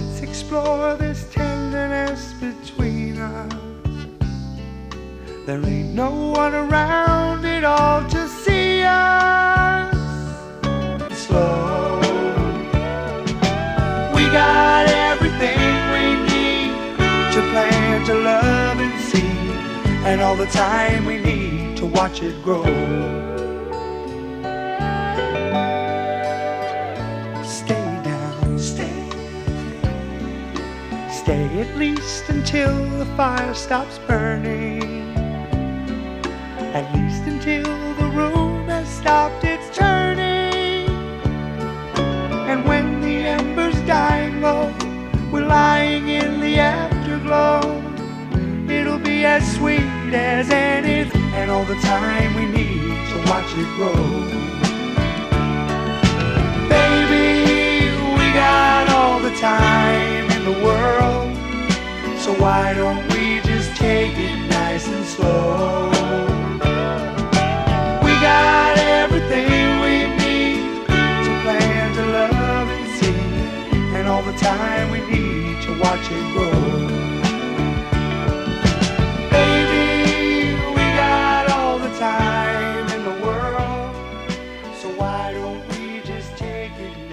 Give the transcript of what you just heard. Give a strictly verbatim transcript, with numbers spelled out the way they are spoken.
Let's explore this tenderness between us. There ain't no one around at all to see us. Slow. We got everything we need to plan, to love and see, and all the time we need to watch it grow. Stay down, stay. Stay at least until the fire stops burning. At least until the room has stopped its turning. And when the embers dying low, we're lying in the afterglow, it'll be as sweet as anything, and all the time we need to watch it grow. Baby, we got all the time in the world, so why don't we just take it nice and slow? We got everything we need to plan, to love and see, and all the time we need to watch it grow. Baby, we got all the time in the world, so why don't we just take it